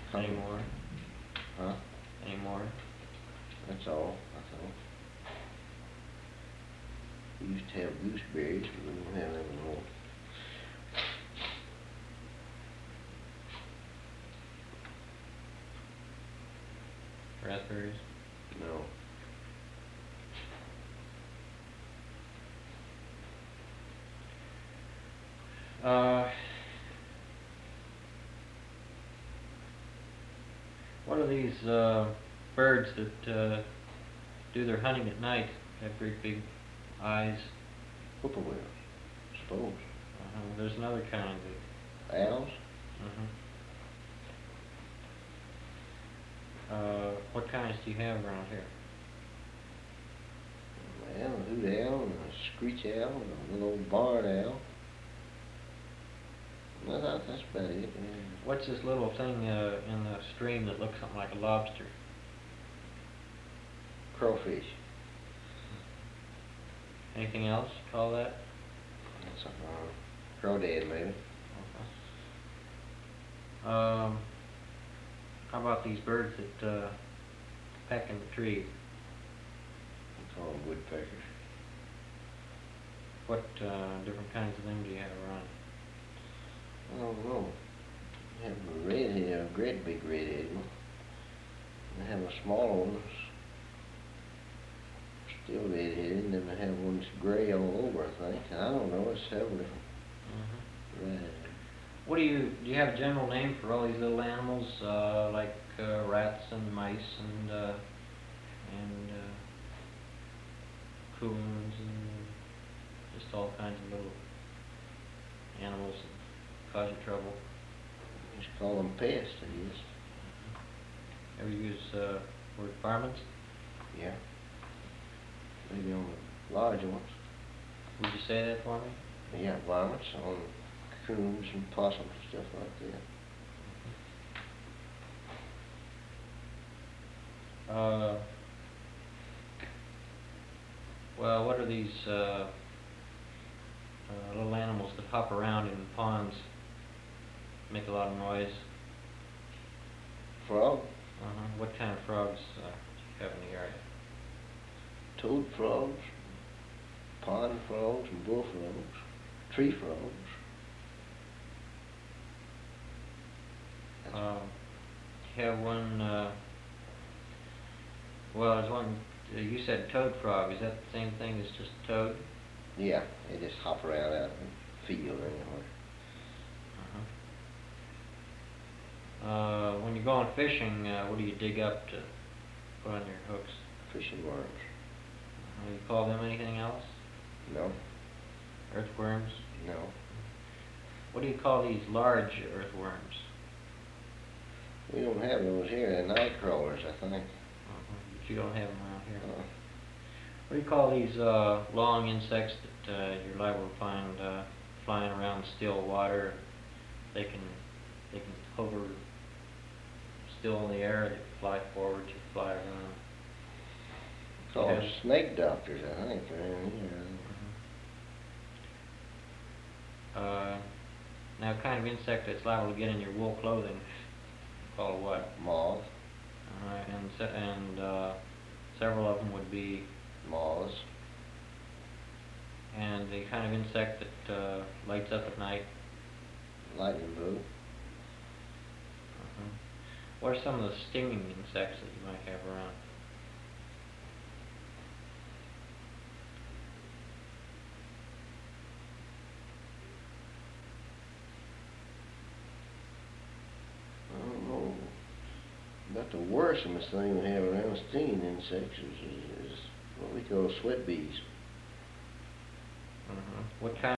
Any more? Huh? Any more? That's all. We used to have gooseberries, but we don't have them anymore. Raspberries? No. What are these birds that do their hunting at night? Have great big eyes. Whippoorwills, suppose. There's another kind. Owls? What kinds do you have around here? Well, a hoot owl and a screech owl and a little old barn owl. Well, that's about it. Yeah. What's this little thing in the stream that looks something like a lobster? Crawfish. Anything else you call that? That's a crawdad, maybe. How about these birds that peck in the tree? We call them woodpeckers. What different kinds of them do you have around? I don't know. We have a redhead, a great big redhead one. We have a smaller one that's still redheaded, and then we have one that's gray all over, I think. I don't know, it's several different. Right. What do you have a general name for all these little animals, like rats and mice and coons and just all kinds of little animals that cause you trouble? Just call them pests, it is. Ever use word varmints? Yeah. Maybe on the larger ones. Would you say that for me? Yeah, varmints on coons and possums and stuff like that. Well, what are these little animals that hop around in ponds, make a lot of noise? Frog? What kind of frogs do you have in the area? Toad frogs, pond frogs and bullfrogs, tree frogs. You have one, well, there's one, you said toad frog. Is that the same thing as just toad? Yeah, they just hop around out in the field or anywhere. When you're going fishing, what do you dig up to put on your hooks? Fishing worms. You call them anything else? No. Earthworms? No. What do you call these large earthworms? We don't have those here. They're night crawlers, I think. But you don't have them around here. What do you call these long insects that you're liable to find flying around still water? They can hover still in the air. They fly forward. You fly around. Called snake doctors, I think. They're in here. Now, a kind of insect that's liable to get in your wool clothing, called what? Moth. And several of them would be moths. And the kind of insect that lights up at night. Lightning bug. What are some of the stinging insects that you might have around? I don't know. About the worstest thing we have around stinging insects is what we call sweat bees. What kind